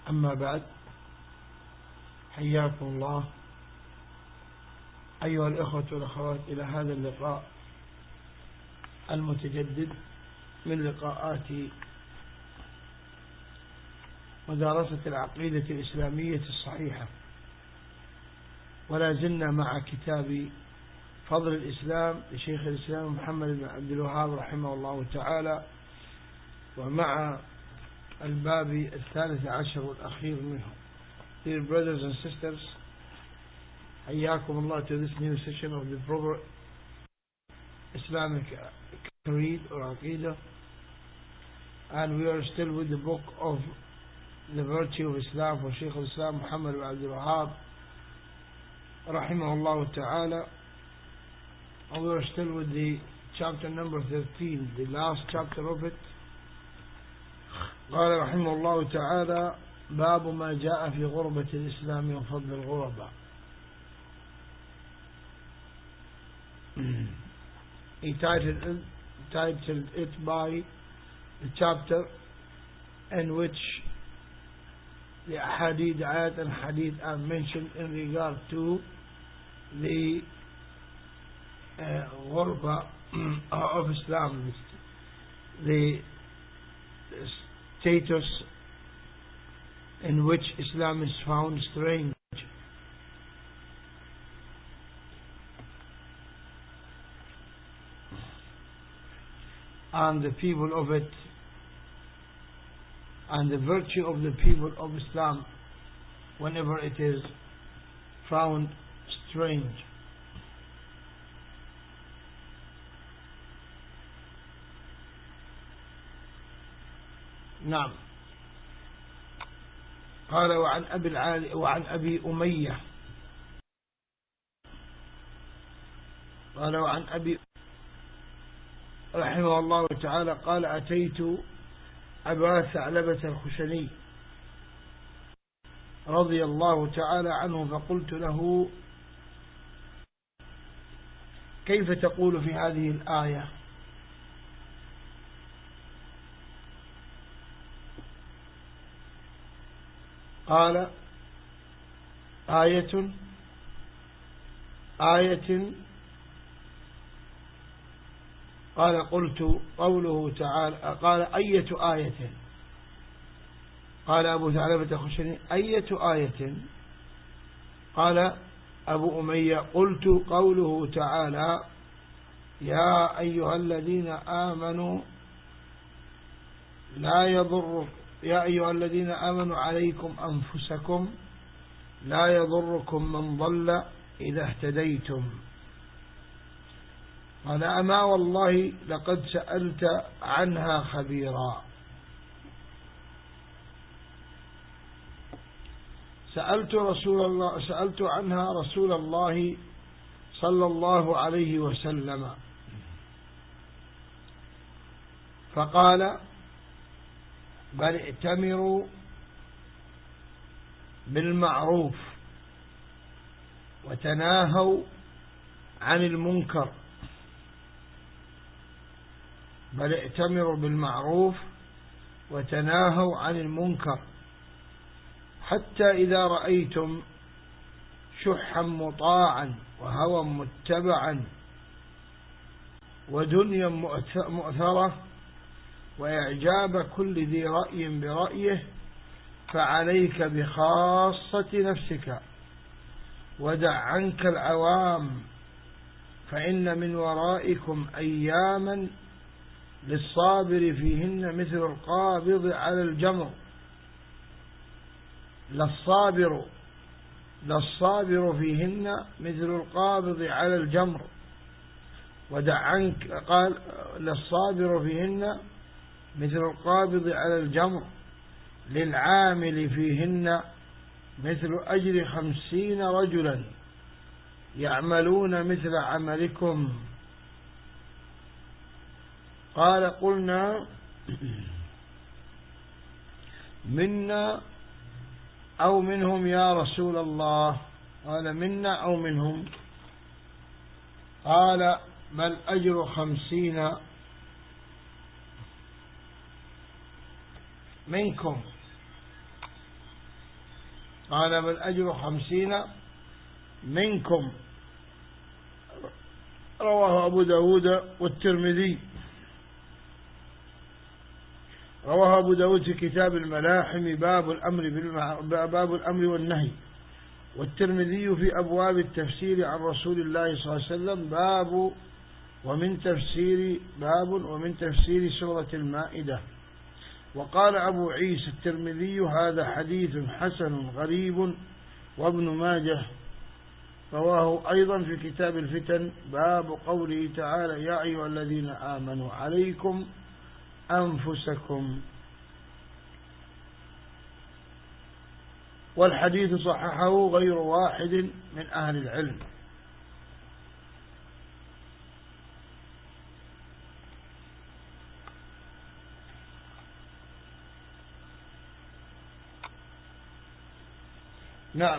أما بعد، حياكم الله أيها الإخوة والأخوات إلى هذا اللقاء المتجدد من لقاءات مدارسة العقيدة الإسلامية الصحيحة، ولا زلنا مع كتاب فضل الإسلام لشيخ الإسلام محمد بن عبد الوهاب رحمه الله تعالى، ومع الباب 13 والأخير منه. Dear brothers and sisters, حياكم الله to this new session of the proper Islamic creed or aqidah, and we are still with the book of the virtue of Islam for Shaykh al-Islam Muhammad bin Abdul Wahhab rahimahullah ta'ala, and we are still with the chapter number 13, the last chapter of it. قال رحمه الله تعالى: باب ما جاء في غربة الإسلام وفضل الغرباء. He titled it by the chapter in which the hadith, ayat and hadith are mentioned in regard to the ghurba of Islam, the status in which Islam is found strange. And the people of it, and the virtue of the people of Islam whenever it is found strange. نعم. قال: وعن أبي أمية قال وعن أبي رحمه الله تعالى قال: أتيت أبا ثعلبة الخشني رضي الله تعالى عنه فقلت له: كيف تقول في هذه الآية؟ قال: آية قال: قلت قوله تعالى. قال: أية آية؟ قال أبو ثعلبة الخشني: أية آية؟ قال أبو أمية: قلت قوله تعالى: يا أيها الذين آمنوا عليكم أنفسكم لا يضركم من ضل إذا اهتديتم. قال: أما والله لقد سألت عنها خبيرا. سألت عنها رسول الله صلى الله عليه وسلم فقال: بل ائتمروا بالمعروف وتناهوا عن المنكر. بل ائتمروا بالمعروف وتناهوا عن المنكر حتى إذا رأيتم شحا مطاعا وهوى متبعا ودنيا مؤثرة وإعجاب كل ذي رأي برأيه فعليك بخاصة نفسك ودع عنك العوام، فإن من ورائكم أياما للصابر فيهن مثل القابض على الجمر. للصابر فيهن مثل القابض على الجمر. ودع عنك، قال: للصابر فيهن مثل القابض على الجمر للعامل فيهن مثل أجر 50 رجلا يعملون مثل عملكم. قال: قلنا: منا أو منهم يا رسول الله؟ قال: منا أو منهم؟ قال: بل أجر 50 منكم. قال بل أجر 50 منكم. رواه أبو داود والترمذي. رواه أبو داود في كتاب الملاحم باب الأمر والنهي، والترمذي في أبواب التفسير عن رسول الله صلى الله عليه وسلم باب ومن تفسير سورة المائدة. وقال أبو عيسى الترمذي هذا حديث حسن غريب. وابن ماجه رواه أيضا في كتاب الفتن باب قوله تعالى يا أيها الذين آمنوا عليكم أنفسكم. والحديث صححه غير واحد من أهل العلم. نعم.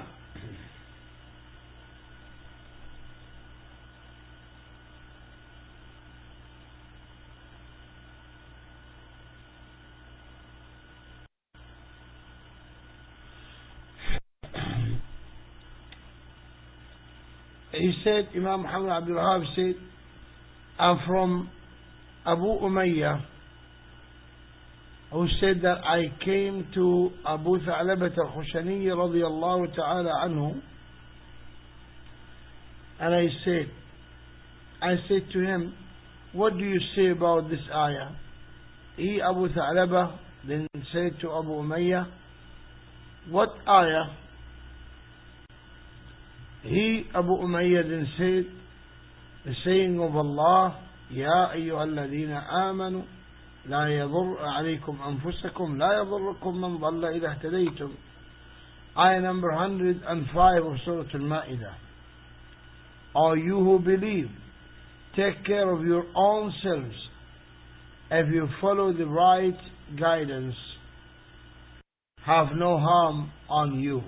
He said, Imam Muhammad Abdul Wahab said, I'm from Abu Umayyah, who said that I came to Abu Tha'labat al-Khushani radiyallahu ta'ala anhu, and I said to him, what do you say about this ayah? He, Abu Tha'labah, then said to Abu Umayyah, what ayah? He, Abu Umayyah, then said, the saying of Allah, يا أيها الذين آمنوا لا يضر عليكم أنفسكم لا يضركم من ضل إذا اهتديتم. Ayah number 105 of Surah Al-Ma'idah. All you who believe, take care of your own selves if you follow the right guidance. Have no harm on you.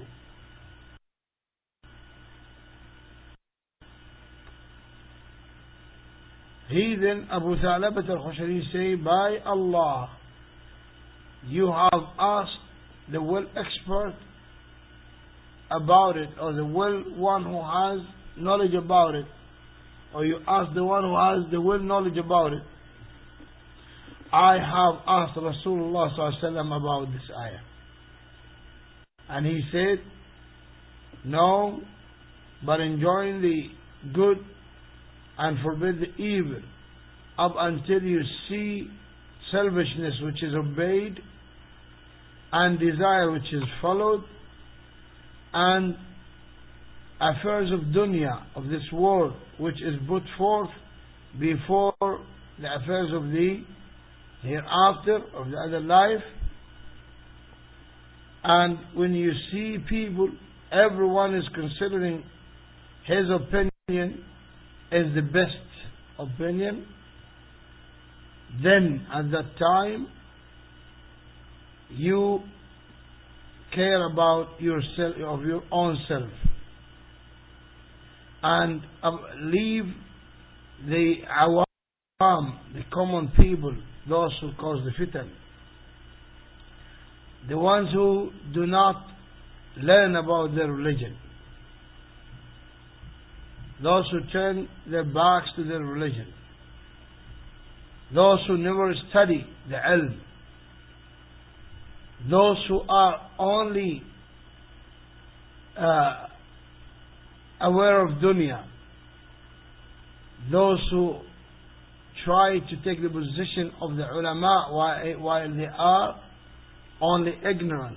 He then, Abu Tha'labat al-Khushani, say, by Allah, you have asked the well expert about it, or the one who has knowledge about it, or you ask the one who has the well knowledge about it. I have asked Rasulullah sallallahu alaihi wasallam about this ayah, and he said, no, but enjoin the good and forbid the evil up until you see selfishness which is obeyed, and desire which is followed, and affairs of dunya, of this world, which is put forth before the affairs of the hereafter, of the other life. And when you see people, everyone is considering his opinion is the best opinion, then at that time you care about yourself, of your own self, and leave the awam, the common people, those who cause the fitan, the ones who do not learn about their religion, those who turn their backs to their religion, those who never study the ilm, those who are only aware of dunya, those who try to take the position of the ulama while they are only ignorance.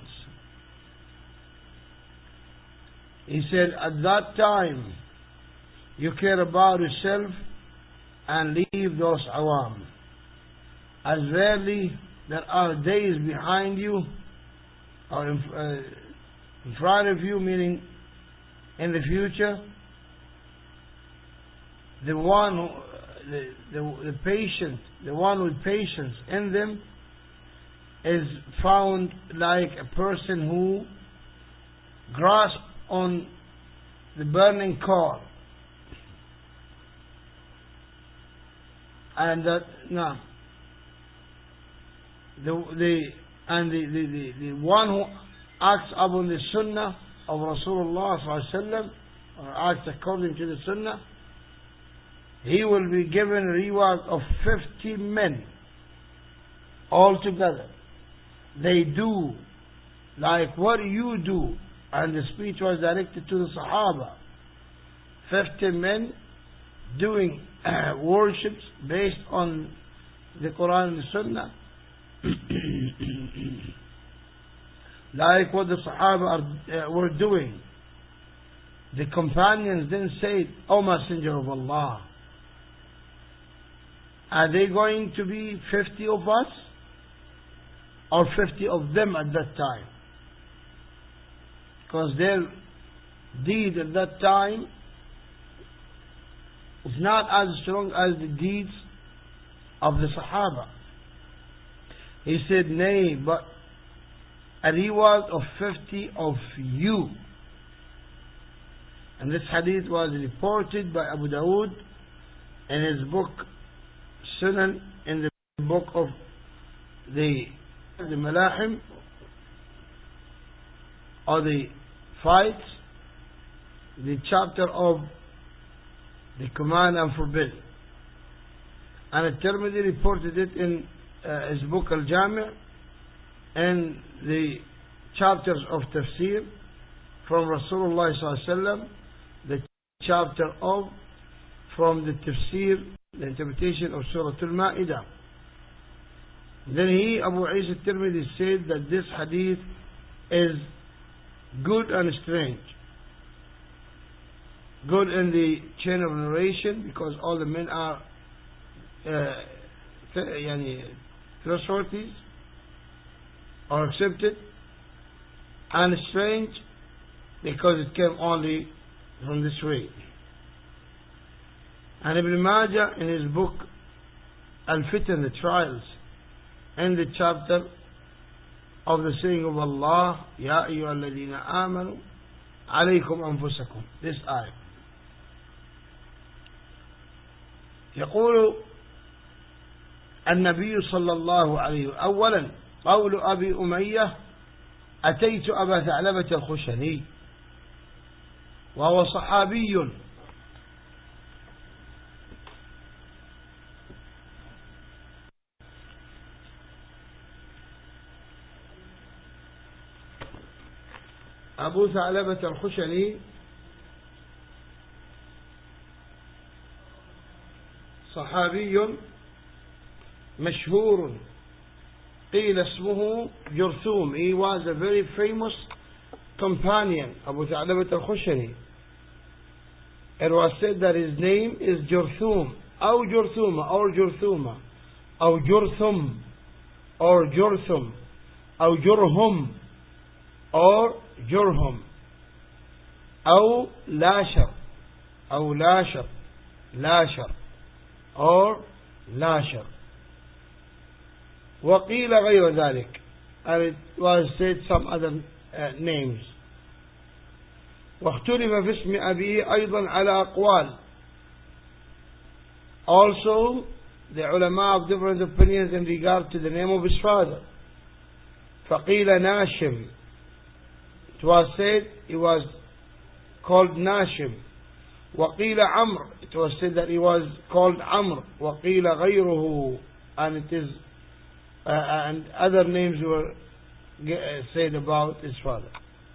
He said, at that time you care about yourself and leave those awam. As rarely there are days behind you or in front of you, meaning in the future, the one who, the patient, the one with patience in them is found like a person who grasps on the burning coal. And that no, the one who acts upon the sunnah of Rasulullah sallallahu alaihi wasallam, or acts according to the Sunnah, he will be given a reward of 50 men altogether. They do like what you do, and the speech was directed to the Sahaba. 50 men doing worships based on the Quran and the Sunnah, like what the Sahaba were doing. The companions then said, "O Messenger of Allah, are they going to be 50 of us or 50 of them at that time?" Because their deed at that time is not as strong as the deeds of the Sahaba. He said, "Nay, but a reward of 50 of you." And this hadith was reported by Abu Dawood in his book Sunan, in the book of the Malahim, or the fights, the chapter of the command and forbid. And At-Tirmidhi reported it in his book Al-Jami', and the chapters of tafsir from Rasulullah sallallahu alaihi wasallam, the chapter of from the tafsir, the interpretation of Surah Al-Ma'idah. Then he, Abu Isa At-Tirmidhi, said that this hadith is good and strange. Good in the chain of narration, because all the men are trustworthy or accepted, and strange because it came only from this way. And Ibn Majah in his book Al-Fitan, the trials, and the chapter of the saying of Allah, Ya ayyuhalladhina amanu alaykum anfusakum, this ayah. يقول النبي صلى الله عليه أولا قول أبي أمية أتيت أبا ثعلبة الخشني وهو صحابي أبو ثعلبة الخشني صحابي مشهور قيل اسمه جرثوم. He was a very famous companion, Abu Tha'labat al-Khushani. It was said that his name is Jurthum, أو جرثومة, or جرثومة, أو جرثم, or جرثم, أو جرهم, or جرهم, أو لاشر, أو لاشر, لاشر, or لاشر. وقيل غير ذلك, and it was said some other names. واختلف في اسم أبيه أيضا على أقوال. Also, the ulama have different opinions in regard to the name of his father. فقيل ناشم. It was said he was called Nashim. وقيل عمرو. It was said that he was called Amr. وقيل غيره, and it is and other names were said about his father.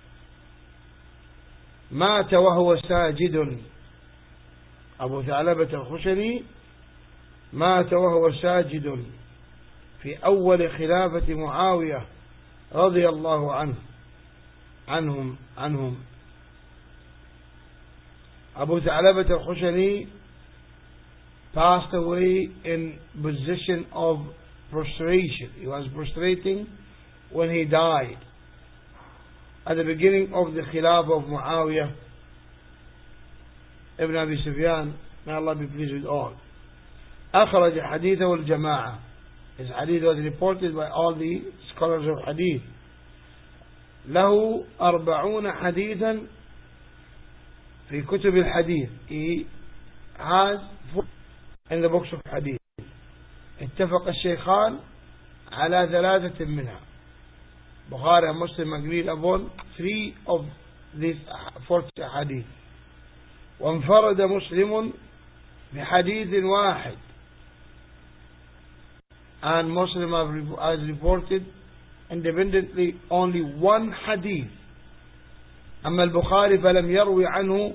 مات وهو ساجد. أبو ثعلبة الخشني مات وهو ساجد في أول خلافة معاوية رضي الله عنهم. Abu Tha'labat al-Khushani passed away in position of prostration. He was prostrating when he died at the beginning of the Khilafah of Muawiyah ibn Abi Sufyan, may Allah be pleased with all. أخرج حديثه الجماعة. His hadith was reported by all the scholars of hadith. له 40 حديثا في كتب الحديث. He has in the books of hadith. اتفق الشيخان على 3 منها. Bukhari and Muslim agreed upon 3 of these 40 hadith. وانفرد مسلم بحديث واحد, and Muslim has reported independently only one hadith. أما البخاري فلم يروي عنه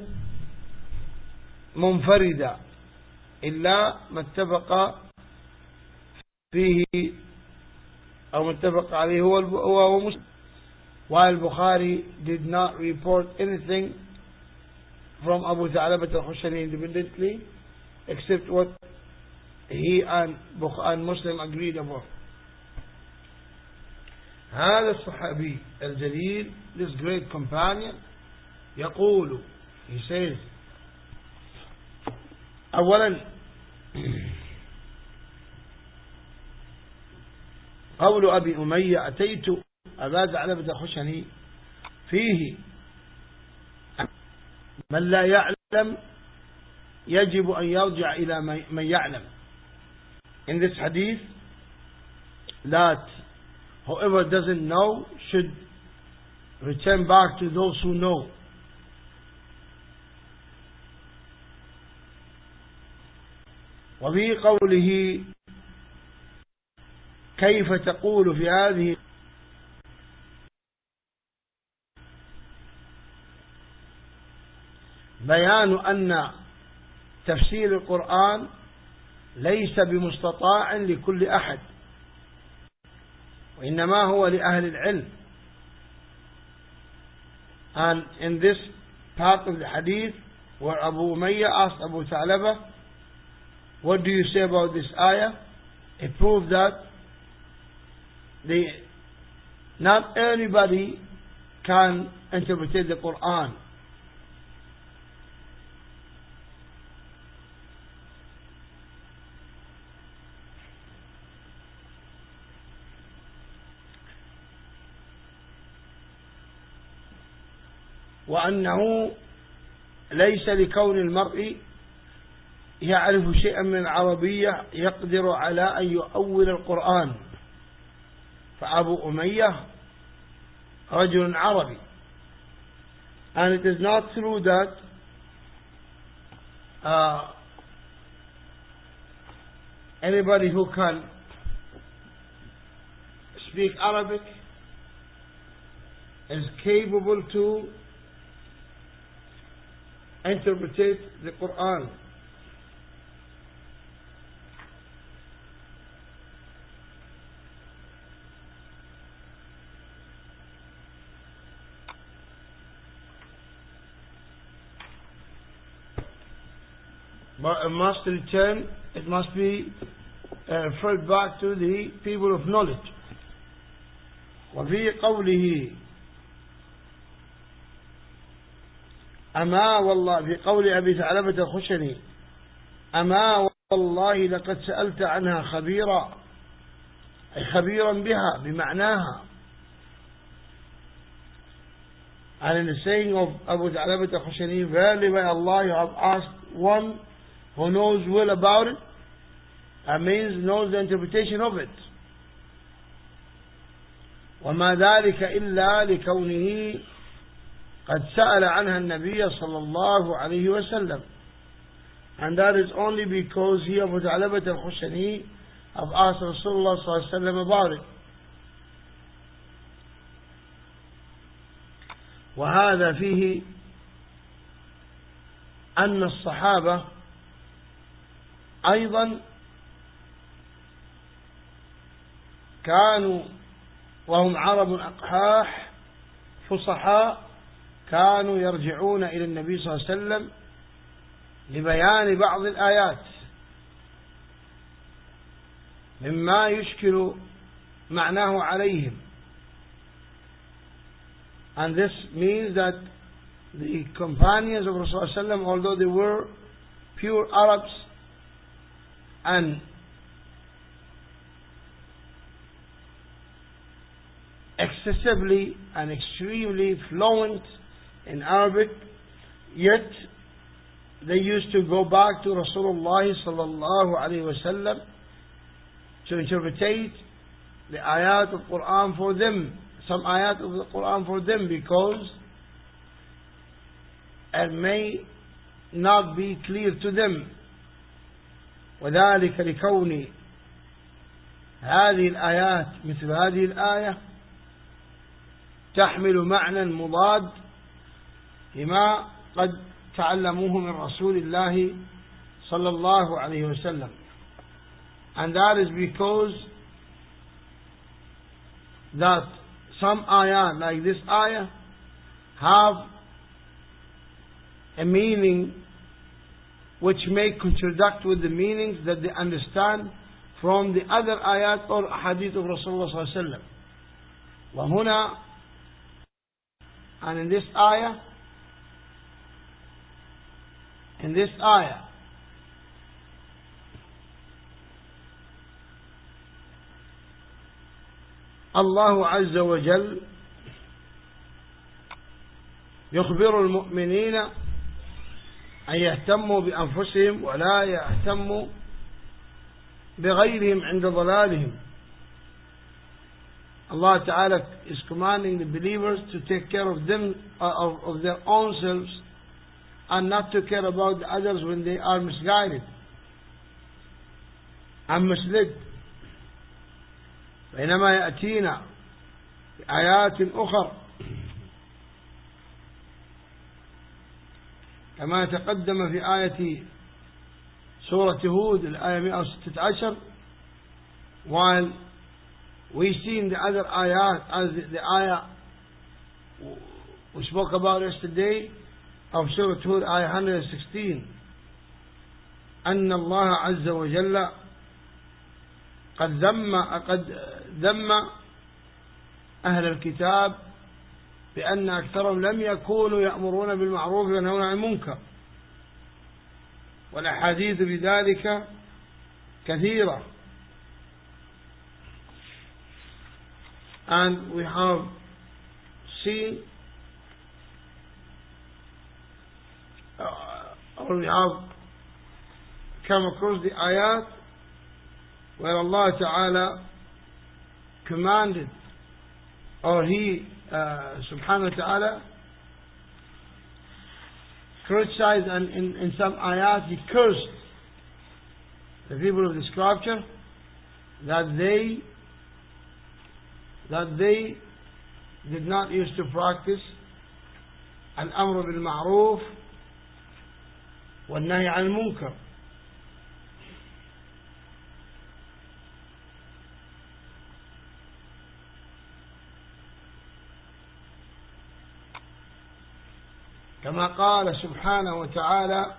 منفردا إلا ما اتفق فيه أو متفق عليه هو مسلم, while Bukhari did not report anything from Abu Tha'labat al-Khushani independently except what he and Muslim agreed upon. هذا الصحابي الجليل, this great companion, يقول, he says, أولا قول أبي أمية أتيت أبا ثعلبة الخشني فيه من لا يعلم يجب أن يرجع إلى من يعلم. In this hadith, that whoever doesn't know should return back to those who know. وفي قوله كيف تقول في هذه بيان أن تفسير القرآن ليس بمستطاع لكل أحد, وإنما هو لأهل العلم. And in this part of the hadith where Abu Umayyah asked Abu Tha'labah, what do you say about this ayah? It proves that not anybody can interpret the Quran. وأنه ليس لكون المرء يعرف شيئا من العربية يقدر على أن يؤول القرآن. فأبو أمية رجل عربي, and it is not true that anybody who can speak Arabic is capable to interpret the Quran. But it must be referred back to the people of knowledge. وفي قوله أما والله, في قول أبي ثعلبة الخشني أما والله لقد سألت عنها خبيرا, أي خبيرا بها بمعناها. And in the saying of Abu Tha'labah al-Khushani, verily by Allah you have asked one who knows well about it, that means knows the interpretation of it. وما ذلك إلا لكونه قد سأل عنها النبي صلى الله عليه وسلم, and that is only because he, Abu Tha'labah al-Khushani, have asked Rasulullah صلى الله عليه وسلم about it. وهذا فيه أن الصحابة أيضا كانوا وهم عرب أقحاح فصحاء كانوا يرجعون إلى النبي صلى الله عليه وسلم لبيان بعض الآيات مما يشكل معناه عليهم. And this means that the companions of Rasulullah sallallahu alaihi wasallam, although they were pure Arabs and excessively and extremely fluent in Arabic, yet they used to go back to Rasulullah sallallahu alaihi wasallam to interpret the ayat of Quran for them, some ayat of the Quran for them, because and may not be clear to them. وذلك لكون هذه الآيات مثل هذه الآية تحمل معنى مضاد لما قد تعلموه من رسول الله صلى الله عليه وسلم. And that is because that some ayah like this ayah have a meaning which may contradict with the meanings that they understand from the other ayat or hadith of Rasulullah sallallahu alaihi wasallam. وهنا, and in this ayah الله عز وجل يخبر المؤمنين أن يهتموا بأنفسهم ولا يهتموا بغيرهم عند ضلالهم. Allah Ta'ala is commanding the believers to take care of them, of their own selves, and not to care about the others when they are misguided and misled. بينما يأتينا بآيات أخرى كما تقدم في آية سورة هود الآية 116, while we see in the other ayat, as the ayah we spoke about yesterday of Surah Hud, ayah 116, أن الله عز وجل قد ذم أهل الكتاب بأن أكثرهم لم يكونوا يأمرون بالمعروف وينهون عن المنكر، والأحاديث بذلك كثيرة. And we have seen or we have come across the ayat where Allah Ta'ala commanded, or He Subhanahu wa Ta'ala criticized, and in some ayat He cursed the people of the scripture that they did not used to practice al-amr bil-ma'ruf wal-nahy al-munkar. كما قال سبحانه وتعالى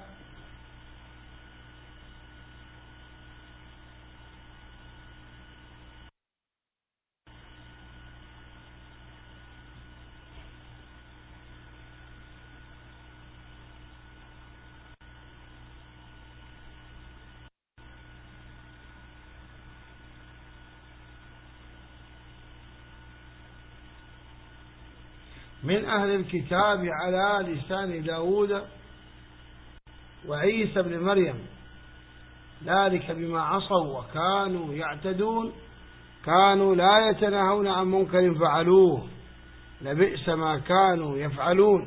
من أهل الكتاب على لسان داود وعيسى بن مريم ذلك بما عصوا وكانوا يعتدون كانوا لا يتناهون عن منكر فعلوه لبئس ما كانوا يفعلون.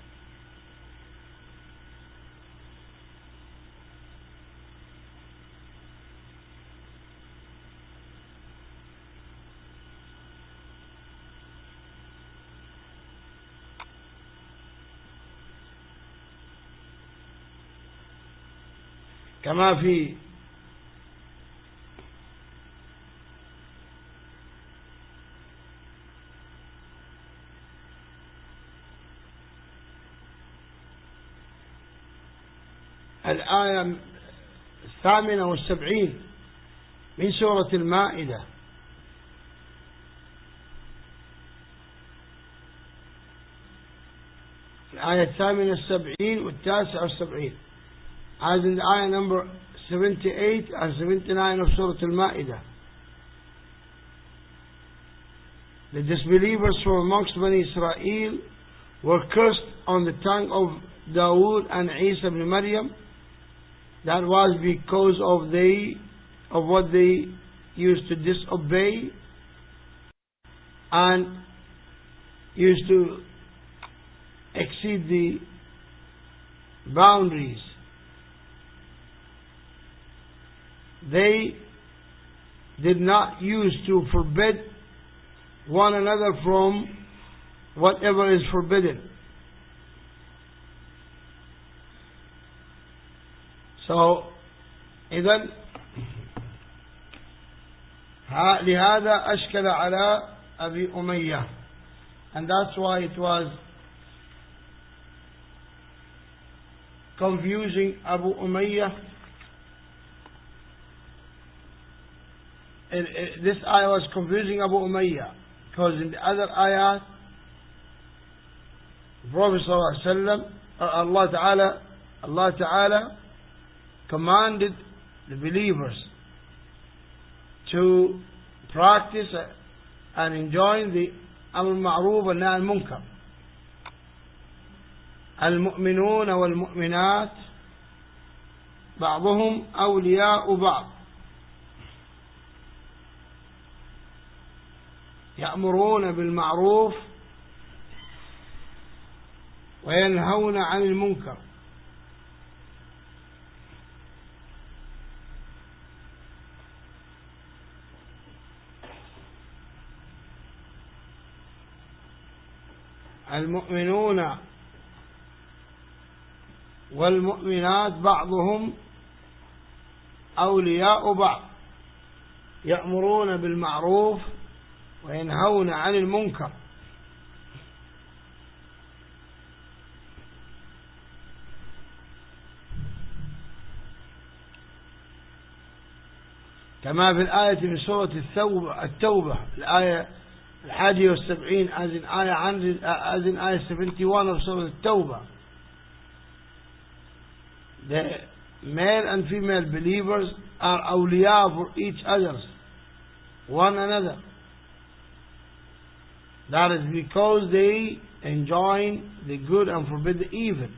كما في الآية 78 من سورة المائدة الآية 78 و79, as in the ayah number 78 and 79 of Surah Al-Ma'idah. The disbelievers from amongst Bani Israel were cursed on the tongue of Dawood and Isa ibn Maryam. That was because of what they used to disobey and used to exceed the boundaries. They did not use to forbid one another from whatever is forbidden. So, إذن لهذا أشكل على أبي أمية, and that's why it was confusing Abu Umayyah. This ayah was confusing Abu Umayyah, because in the other ayat, Prophet ﷺ, Allah Ta'ala commanded the believers to practice and enjoy the Amr Ma'roof and Nahy Munkar. المؤمنون والمؤمنات بعضهم أولياء بعض يأمرون بالمعروف وينهون عن المنكر. المؤمنون والمؤمنات بعضهم أولياء بعض يأمرون بالمعروف وينهون عن المنكر. كما في الآية من سورة التوبة الآية 71 as in ayah 71 of Surah At-Tawbah. The male and female believers are awliya for each other, one another. That is because they enjoin the good and forbid the evil.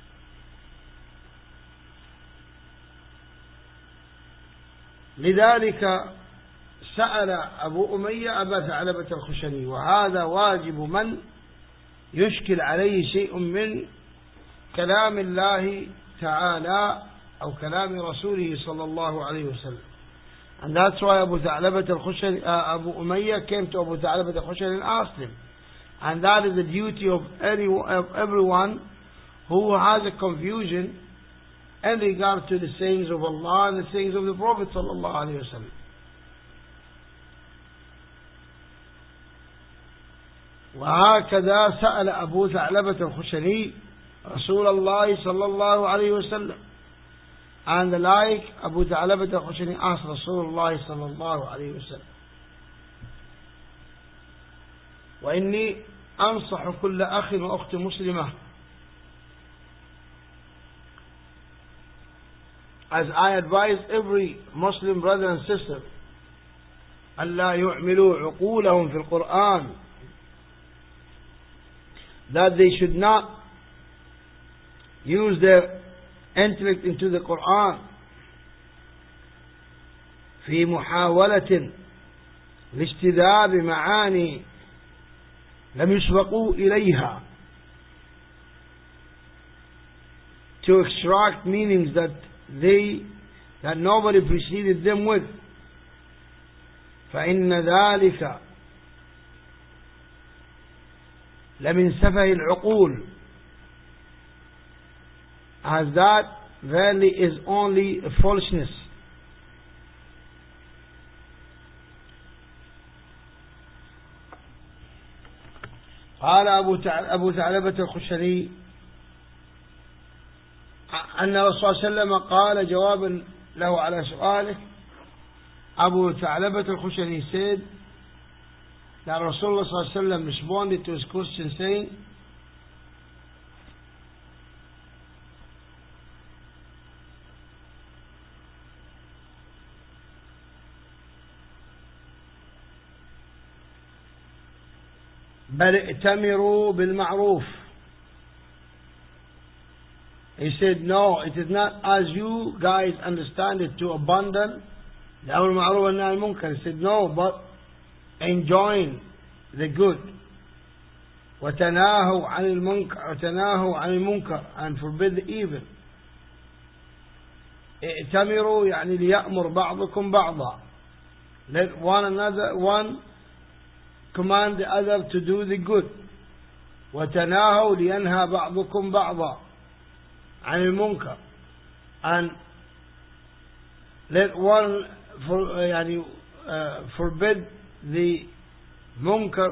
لذلك سأل أبو أمية أبا ثعلبة الخشني، وهذا واجب من يشكل عليه شيء من كلام الله تعالى أو كلام رسوله صلى الله عليه وسلم. And that's why Abu Umayyah came to Abu Tha'labat al-Khushani and asked him. And that is the duty of everyone who has a confusion in regard to the sayings of Allah and the sayings of the Prophet sallallahu alaihi wasallam. وهكذا سأل أبو ثعلبة الخشني رسول الله صلى الله عليه وسلم. And the like, Abu Tha'labat al-Khushani asked Rasulullah صلى الله عليه وسلم. وإني أنصح كل أخ وأخت مسلمة, as I advise every Muslim brother and sister, ألا يعملوا عقولهم في القرآن, that they should not use their intellect into the Quran في محاولة لاجتذاب معاني لم يسبقوا إليها, to extract meanings that nobody preceded them with. فإن ذلك لمن سفه العقول, as that verily is only a foolishness. قال أبو ثعلبة الخشني أن الرسول صلى الله عليه وسلم قال جوابا له على سؤاله. Abu Tha'labat al-Khushani said that Rasulullah sallallahu alaihi wasallam responded to his question saying, بل ائتمروا بالمعروف. He said, no, it is not as you guys understand it, to abandon the Amr Ma'ruf and Nahy Munkar. He said, no, but enjoin the good. وتناهوا عن المنكر and forbid the evil. ائتمروا يعني ليأمر بعضكم بعضا. Let one command the other to do the good. وتناهوا لينهى بعضكم بعضا عن المنكر, and let one forbid the munkar,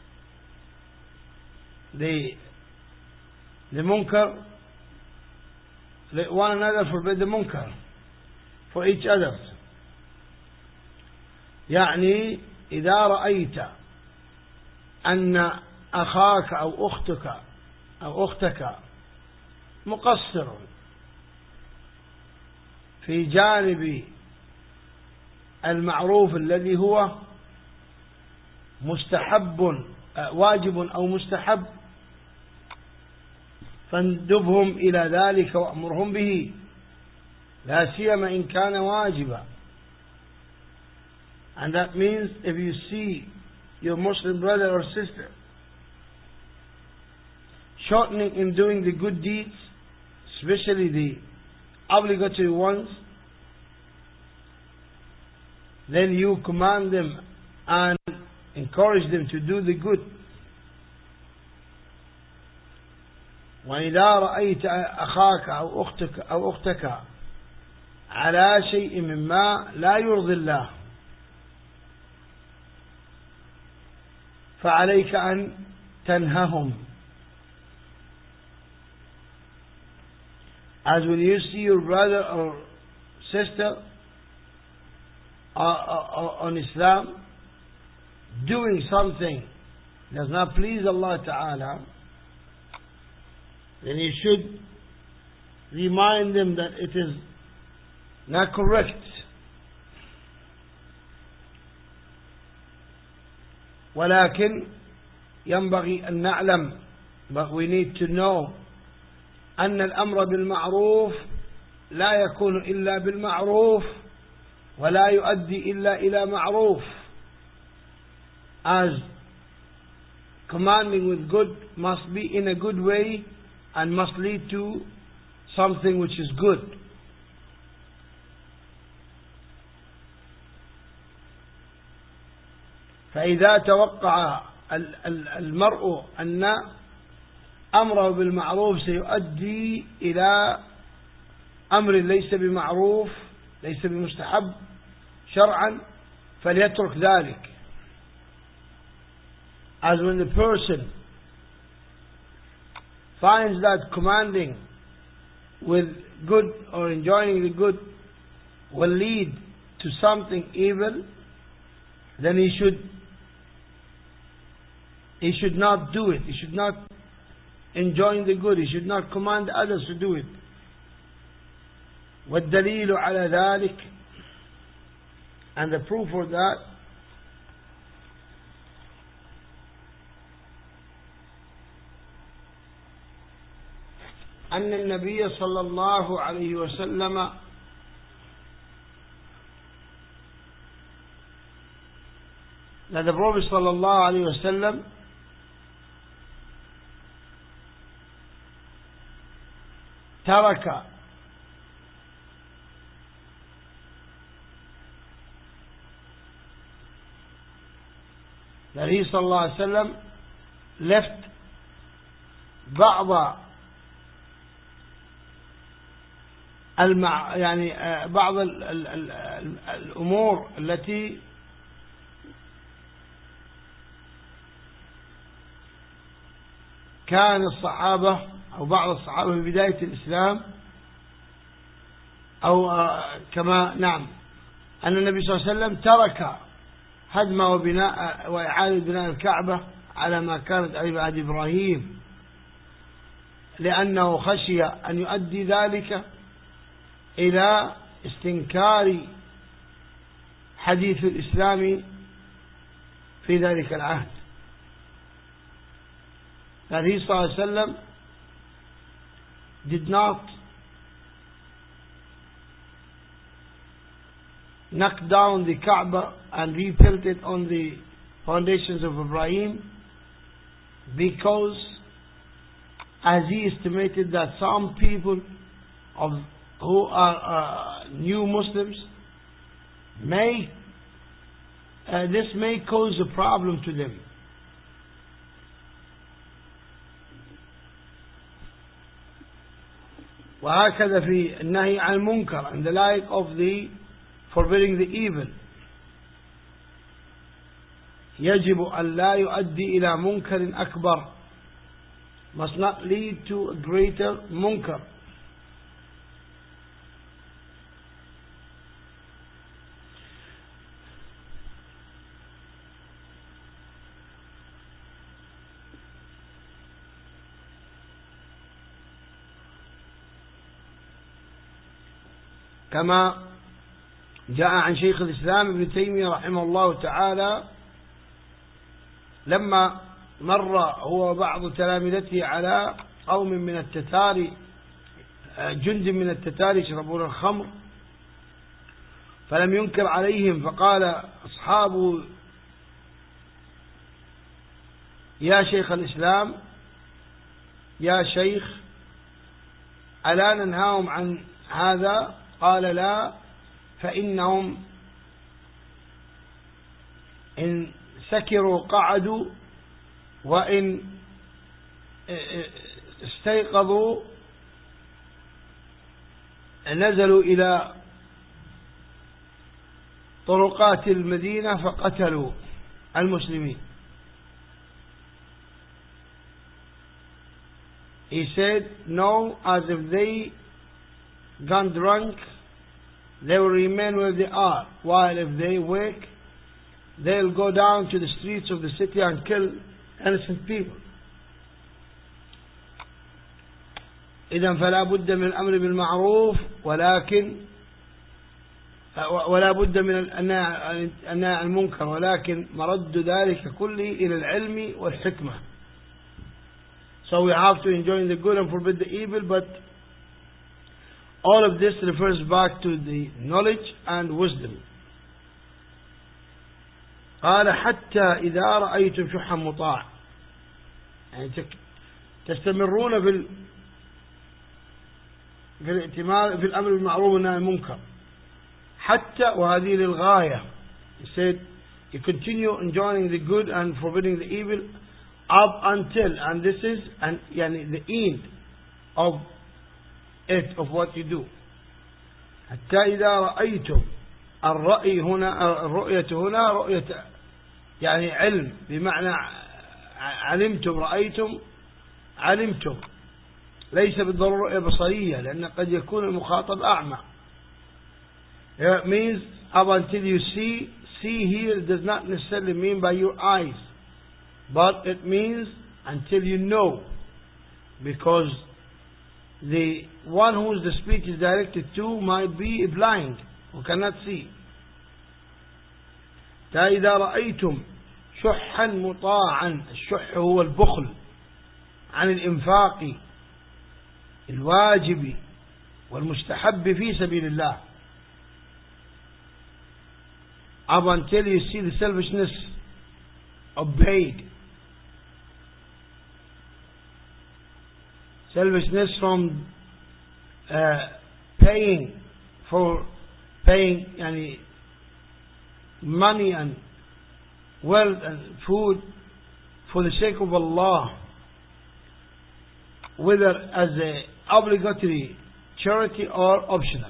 the munkar, let one another forbid the munkar for each other. يعني إذا رأيت أن أخاك أو أختك مقصر في جانب المعروف الذي هو مستحب, واجب أو مستحب, فاندبهم إلى ذلك وأمرهم به, لا سيما إن كان واجبا. And that means if you see your Muslim brother or sister shortening in doing the good deeds, especially the obligatory ones, then you command them and encourage them to do the good. وإذا رأيت أخاك أو أختك على شيء مما لا يرضي الله فعليك أن تنههم. As when you see your brother or sister on Islam doing something that does not please Allah Ta'ala, then you should remind them that it is not correct. ولكن ينبغي أن نعلم, but we need to know أن الأمر بالمعروف لا يكون إلا بالمعروف ولا يؤدي إلا إلى معروف. As commanding with good must be in a good way and must lead to something which is good. فإذا توقع المرء أن أمره بالمعروف سيؤدي إلى أمر ليس بمعروف ليس بمستحب شرعا فليترك ذلك. As when the person finds that commanding with good or enjoining the good will lead to something evil, then he should not do it. He should not enjoin the good. He should not command others to do it. والدليل على ذلك, and the proof for that, أن النبي صلى الله عليه وسلم that the Prophet صلى الله عليه وسلم ترك that he صلى الله عليه وسلم left بعض بعض الأمور التي كان الصحابة أو بعض الصحابة في بداية الإسلام أو كما أن النبي صلى الله عليه وسلم ترك هدم وبناء وإعادة بناء الكعبة على ما كانت عليه عهد إبراهيم لأنه خشي أن يؤدي ذلك إلى استنكار حديث الإسلام في ذلك العهد. That he صلى الله عليه وسلم did not knock down the Kaaba and rebuilt it on the foundations of Ibrahim because as he estimated that some people who are new Muslims this may cause a problem to them. وهكذا في النهي عن المنكر, and the like of the forbidding the evil. يجب أن لا يؤدي إلى منكر أكبر, must not lead to a greater munkar. كما جاء عن شيخ الإسلام ابن تيمية رحمه الله تعالى لما مر هو وبعض تلامذته على قوم من التتار, جند من التتار يشربون الخمر, فلم ينكر عليهم, فقال أصحابه يا شيخ الإسلام يا شيخ ألا ننهاهم عن هذا؟ قال لا, فإنهم إن سكروا قعدوا وإن استيقظوا نزلوا إلى طرقات المدينة فقتلوا المسلمين. He said, no, as if they gone drunk, they will remain where they are, while if they wake, they'll go down to the streets of the city and kill innocent people. إذن فلا بد من الأمر بالمعروف ولكن ولا بد من النهي عن المنكر, ولكن مرد ذلك كله إلى العلم والحكمة. So we have to enjoin the good and forbid the evil, but all of this refers back to the knowledge and wisdom. قال حتى إذا رأيتم شحا مطاع, يعني تستمرون في الائتمار في الأمر بالمعروف والنهي عن المنكر, حتى وهذه للغاية. He said you continue enjoining the good and forbidding the evil up until, and this is يعني the end of it, of what you do. حتى إذا رأيتم, الرأي هنا الرؤية هنا رؤية يعني علم, بمعنى علمتم, رأيتم علمتم, ليس بالضرورة رؤية بصرية, لأن قد يكون المخاطب أعمى. It means up until you see here does not necessarily mean by your eyes, but it means until you know, because the one whose the speech is directed to might be blind who cannot see. إذا رأيتم شحا مطاعا, الشح هو البخل عن الإنفاق الواجب والمستحب في سبيل الله, up until you see the selfishness obeyed, selfishness from paying يعني money and wealth and food for the sake of Allah, whether as a obligatory charity or optional.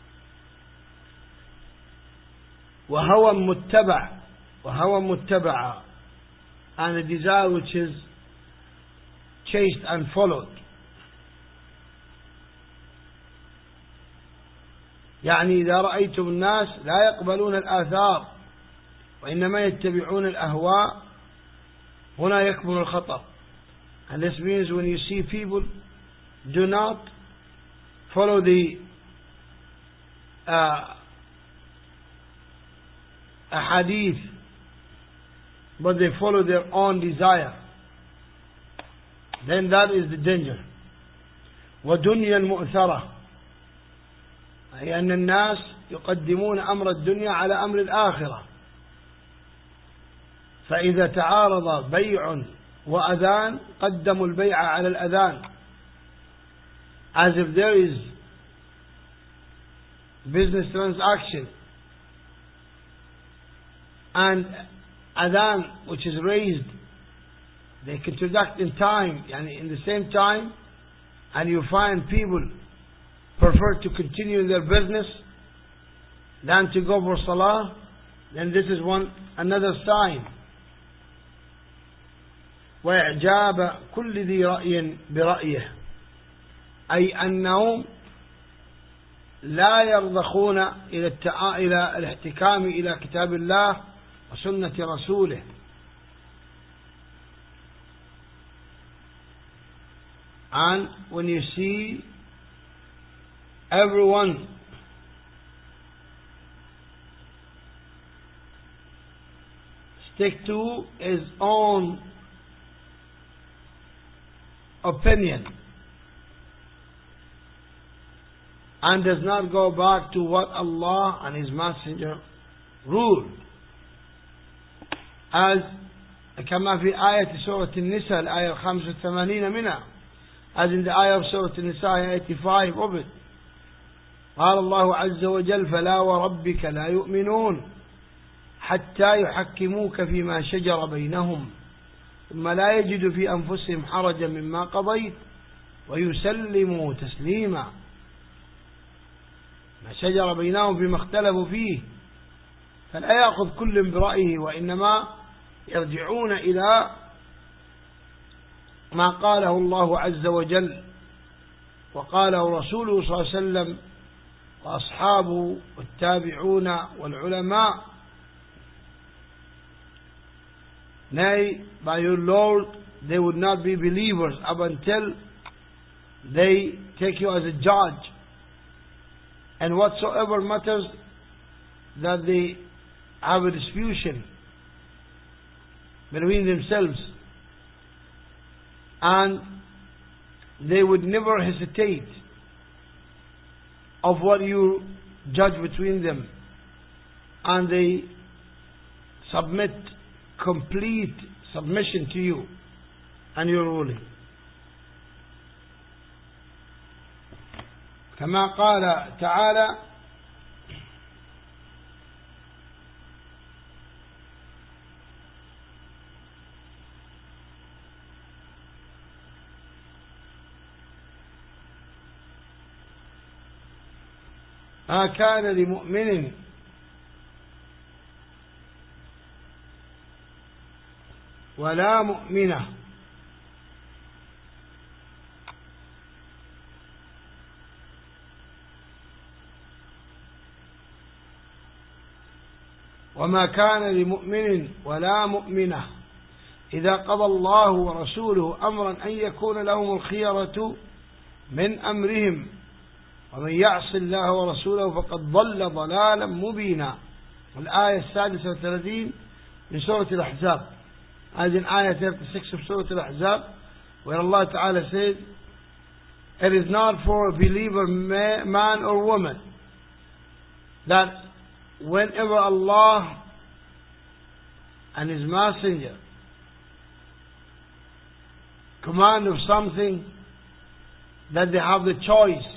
وهوى متبع, and a desire which is chased and followed. يعني إذا رأيتم الناس لا يقبلون الآثار وإنما يتبعون الأهواء, هنا يكمن الخطر. And this means when you see people do not follow the ahadith, but they follow their own desire, then that is the danger. ودنيا مؤثرة, أي أن الناس يقدمون أمر الدنيا على أمر الآخرة, فإذا تعارض بيع وأذان قدموا البيع على الأذان, as if there is business transaction and adhan which is raised, they can conduct in time, yani in the same time, and you find people prefer to continue in their business than to go for salah, then this is another sign. وإعجاب كل ذي رأي برأيه, أي أنهم لا يرضخون إلى الاحتكام إلى كتاب الله وسنة رسوله. And when you see everyone stick to his own opinion and does not go back to what Allah and His Messenger ruled, as كما في آية سورة النساء الآية 85 منها, as in the ayah of Surah An-Nisa 85 of it. قال الله عز وجل فلا وربك لا يؤمنون حتى يحكموك فيما شجر بينهم ثم لا يجدوا في أنفسهم حرجا مما قضيت ويسلموا تسليما. ما شجر بينهم فيما اختلفوا فيه, فلا يأخذ كل برأيه, وإنما يرجعون إلى ما قاله الله عز وجل وقاله رسوله صلى الله عليه وسلم وأصحابه والتابعون والعلماء. Nay, by your Lord, they would not be believers up until they take you as a judge. And whatsoever matters that they have a disputation between themselves, and they would never hesitate of what you judge between them, and they submit complete submission to you and your ruling. كما قال تعالى ما كان لمؤمن ولا مؤمنة وما كان لمؤمن ولا مؤمنة إذا قضى الله ورسوله أمرا أن يكون لهم الخيرة من أمرهم ومن يعص الله ورسوله فقد ضل ضلالا مبينا. الآية 36 من سورة الأحزاب. هذه الآية 36 of سورة الأحزاب, where Allah Ta'ala says, it is not for a believer man or woman that whenever Allah and His Messenger command of something, that they have the choice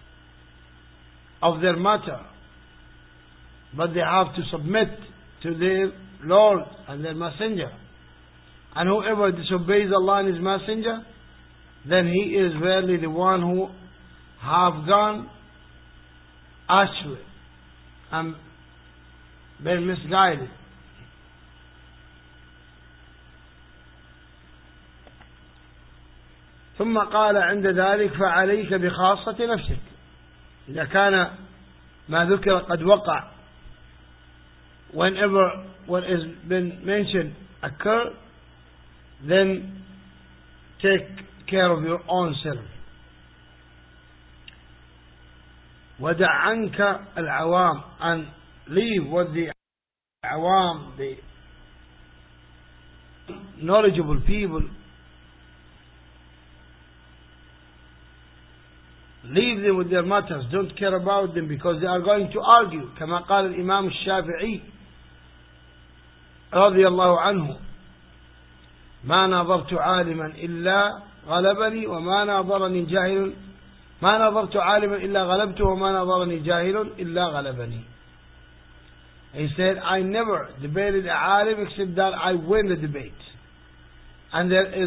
of their matter, but they have to submit to their Lord and their Messenger. And whoever disobeys Allah and His Messenger, then he is verily the one who have gone astray and been misguided. ثم قال عند ذلك فعليك بخاصة نفسك. إذا كان ما ذكر قد وقع, whenever what has been mentioned occur, then take care of your own self. ودع عنك العوام, and leave what the awam, the knowledgeable people, leave them with their matters. Don't care about them, because they are going to argue. كما قال الإمام الشافعي رضي الله عنه, ما ناظرت عالما إلا غلبني وما ناظرني جاهل ما ناظرت عالما إلا غلبته وما ناظرني جاهل إلا غلبني. He said, I never debated a alim except that I win the debate. And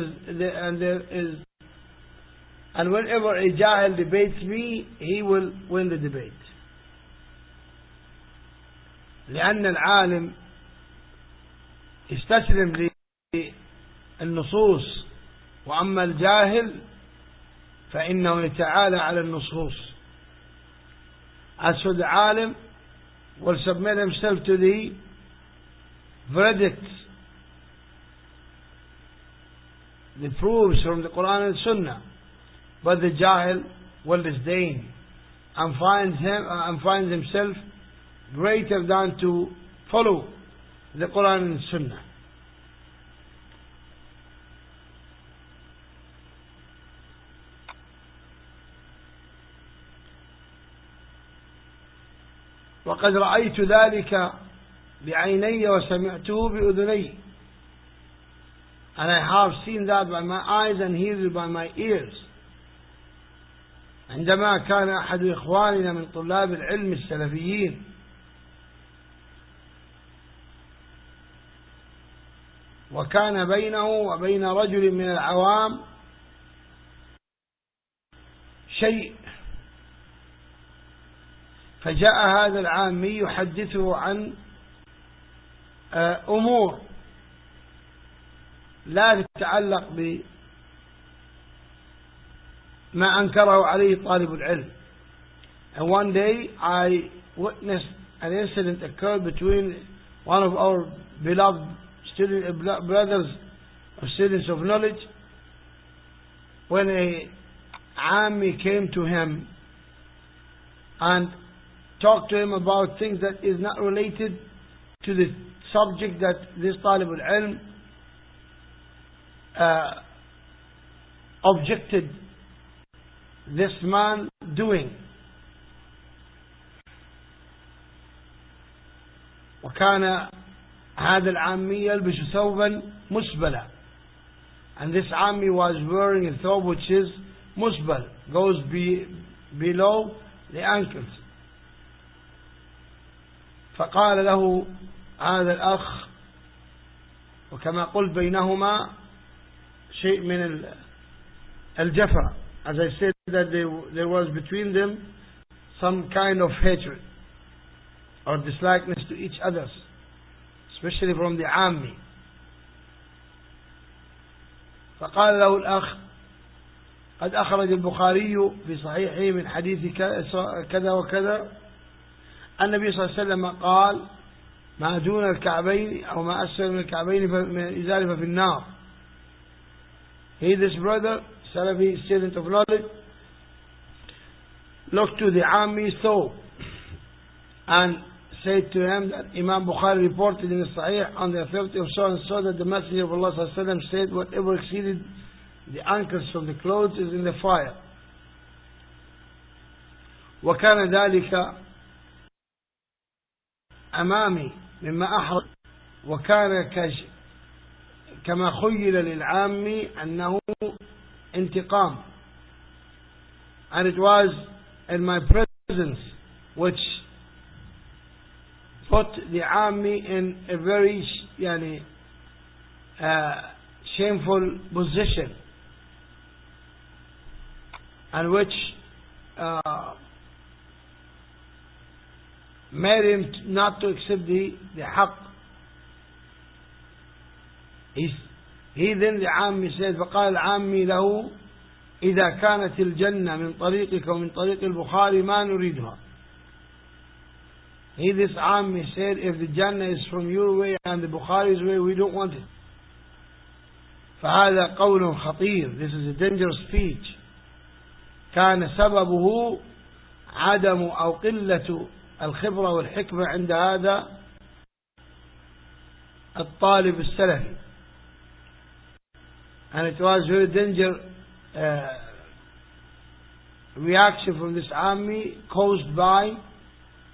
whenever a jahil debates me, he will win the debate. لأن العالم يستسلم للنصوص وأما الجاهل فإنه يتعالى على النصوص. As for the alim, will submit himself to the verdict, the proofs from the Quran and Sunnah, but the jahil will disdain and finds himself greater than to follow the Quran and Sunnah. وقد رأيت ذلك بعيني وسمعته بأذني, and I have seen that by my eyes and heard it by my ears. عندما كان أحد إخواننا من طلاب العلم السلفيين وكان بينه وبين رجل من العوام شيء، فجاء هذا العامي يحدثه عن أمور لا تتعلق بما أنكره عليه طالب العلم. And one day I witnessed an incident occurred between one of our beloved brothers or students of knowledge, when a Ammi came to him and talked to him about things that is not related to the subject that this Talib al-Ilm objected this man doing. وكان هذا العامي يلبس ثوبا مسبلا, and this Ammi was wearing a thobe which is musbal, goes below the ankles. فقال له هذا الأخ, وكما قلت بينهما شيء من الجفا, as I said that there was between them some kind of hatred or dislikeness to each other, especially from the Ammi. فقال له الأخ قد أخرج البخاري في صحيحه من حديث كذا وكذا النبي صلى الله عليه وسلم قال ما دون الكعبين أو ما أسفل من الكعبين من إزار ففي النار. He, this brother, Salafi student of knowledge, looked to the Ammi though and said to him that Imam Bukhari reported in the Sahih on the authority of so and so that the Messenger of Allah sallallahu alaihi wasallam said whatever exceeded the ankles from the clothes is in the fire. وكان ذلك أمامي مما أحرج, وكان كما خيل للعامي أنه انتقام, and it was in my presence which put the Ammi in a very shameful position, and which made him not to accept the haqq. He then the Ammi said, فقال العامي له إذا كانت الجنة من طريقك ومن طريق البخاري ما نريدها. He, this Ammi, said, if the Jannah is from your way and the Bukhari's way, we don't want it. فهذا قول خطير. This is a dangerous speech. كان سببه عدم أو قلة الخبرة والحكمة عند هذا الطالب السلفي. And it was very dangerous reaction from this Ammi caused by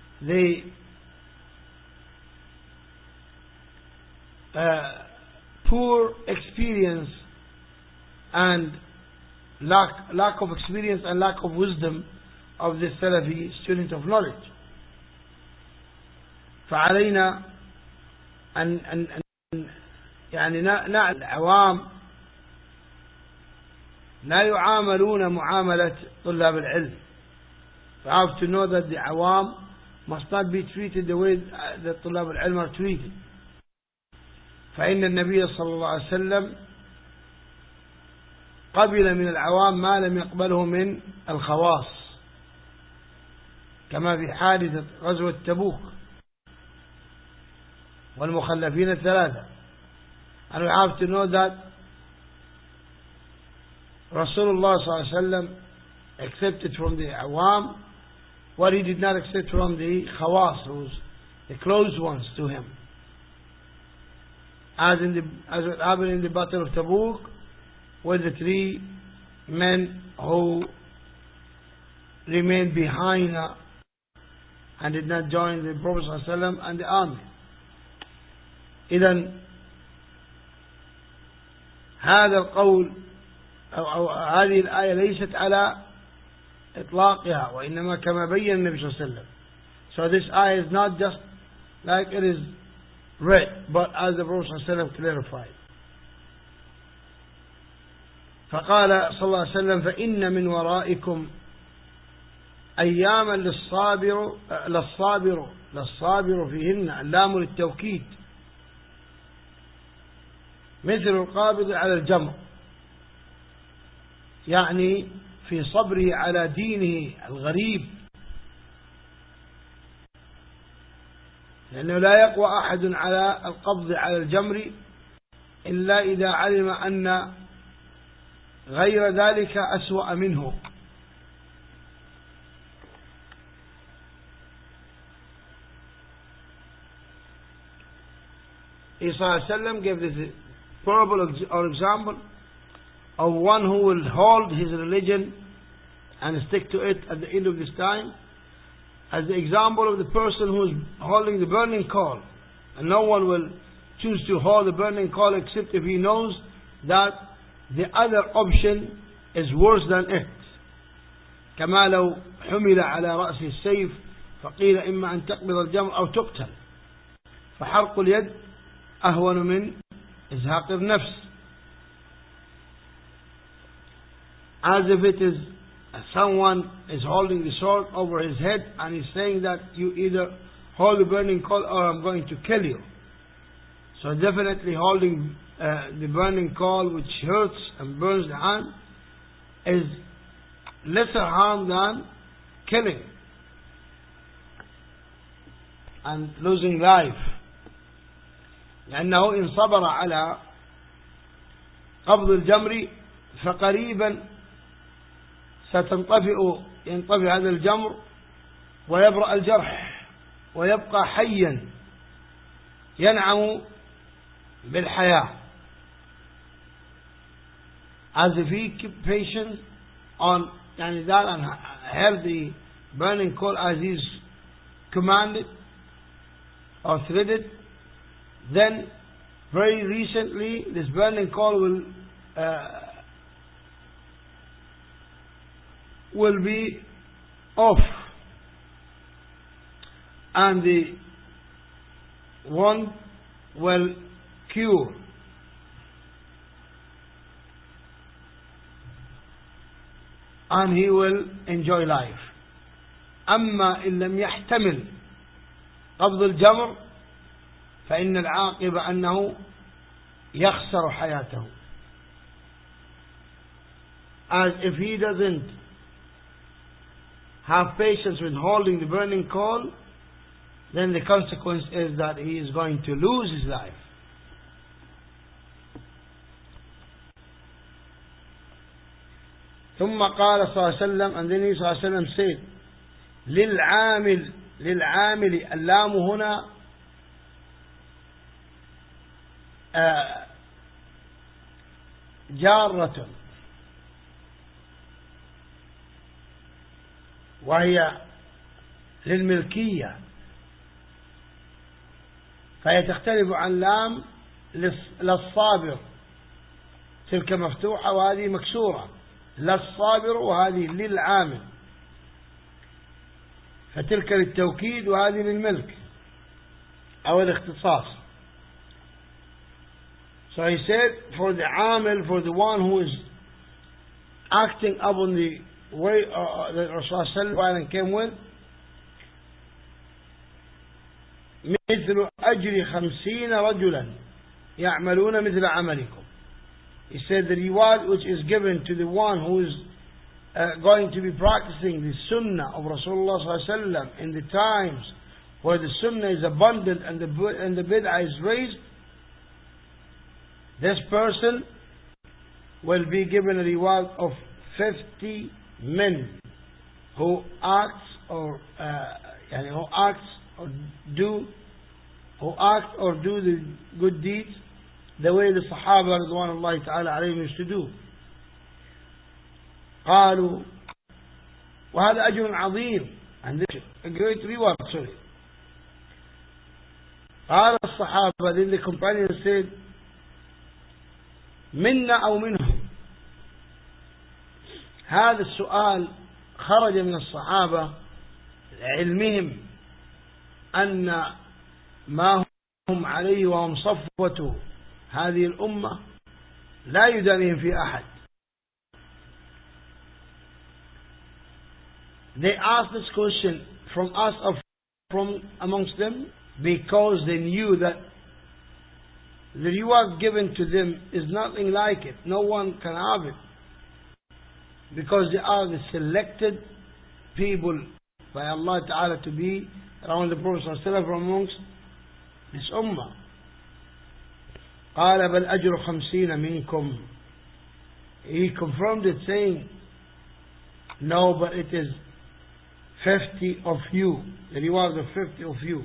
the poor experience and lack of experience and lack of wisdom of the Salafi student of knowledge. فعلينا أن يعني العوام لا يعاملون معاملة طلاب العلم. We have to know that the awam must not be treated the way that طلاب العلم are treated. فإن النبي صلى الله عليه وسلم قبل من العوام ما لم يقبله من الخواص، كما في حادثة غزوة تبوك والمخلفين الثلاثة. And we have to know that Rasulullah sallallahu alaihi wasallam accepted from the awam what he did not accept from the khawas, who's the close ones to him. As it happened in the Battle of Tabuk, with the 3 men who remained behind and did not join the Prophet sallallahu alaihi wasallam and the army. إذن هذا القول أو هذه الآية ليست على إطلاقها، وإنما كما بين النبي صلى الله عليه وسلم. So this ayah is not just like it is read, but as the Prophet صلى الله عليه وسلم clarified. فقال صلى الله عليه وسلم: فإن من ورائكم أياما للصابر فيهن، اللام للتوكيد، مثل القابض على الجمر، يعني في صبره على دينه الغريب، لأنه لا يقوى أحد على القبض على الجمر إلا إذا علم أن غير ذلك أسوأ منه. Isa ﷺ gave this parable or example of one who will hold his religion and stick to it at the end of this time, as the example of the person who is holding the burning coal, and no one will choose to hold the burning coal except if he knows that the other option is worse than it. كما لو حمل على رأس السيف فقيل إما أن تقبض الجمر أو تقتل، فحرق اليد أهون من إزهاق النفس. As if it is someone is holding the sword over his head and he's saying that you either hold the burning coal or I'm going to kill you. So definitely holding the burning coal, which hurts and burns the hand, is lesser harm than killing and losing life. لأنه إن صبر على قبض الجمر فقريبا ينطفئ هذا الجمر ويبرأ الجرح ويبقى حيا ينعم بالحياة. As if he keep patient on that and have the burning coal as is commanded or threaded, then very recently this burning coal will be off, and the wound will cure. And he will enjoy life. أما إن لم يحتمل قبض الجمر فإن العاقبة أنه يخسر حياته. As if he doesn't have patience with holding the burning coal, then the consequence is that he is going to lose his life. ثم قال صلى الله عليه وسلم, and then he صلى الله عليه وسلم said, للعامل اللام هنا جارة وهي للملكية، فهي تختلف عن لام للصابر، تلك مفتوحة وهذه مكسورة، للصابر وهذه للعامل، فتلك للتوكيد وهذه للملك أو الاختصاص. So he said, for the amil, for the one who is acting upon the way that Rasulullah sallallahu alaihi wasallam came with, مثل أجر 50 رجلا يعملون مثل عملكم. He said the reward which is given to the one who is going to be practicing the sunnah of Rasulullah sallallahu alaihi wasallam in the times where the sunnah is abundant and the bid'ah is raised, this person will be given a reward of 50 men who acts or do the good deeds the way the Sahaba Ridwanullahi Ta'ala alayhim used to do. قالوا وهذا أجر عظيم, and this is a great reward. قال الصحابة, then the companions said, منا أو منهم. هذا السؤال خرج من الصحابة لعلمهم أن ما هم عليه وهم صفوة هذه الأمة لا يدانيهم في أحد. They asked this question from us or from amongst them because they knew that the reward given to them is nothing like it. No one can have it, because they are the selected people by Allah Ta'ala to be around the Prophet ﷺ from amongst this ummah. قال بل أجر 50 منكم. He confirmed it saying, no, but it is 50 of you, the reward of 50 of you.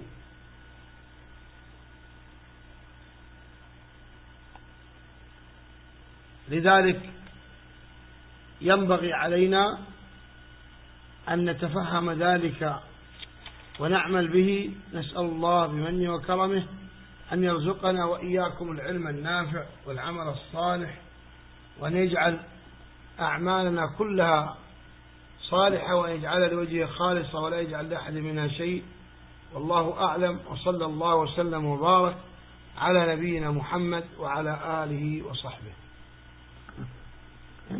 لذلك ينبغي علينا أن نتفهم ذلك ونعمل به. نسأل الله بمنه وكرمه أن يرزقنا وإياكم العلم النافع والعمل الصالح، وأن يجعل أعمالنا كلها صالحة، وأن يجعل لوجهه خالصة ولا يجعل لأحد منها شيء. والله أعلم، وصلى الله وسلم وبارك على نبينا محمد وعلى آله وصحبه.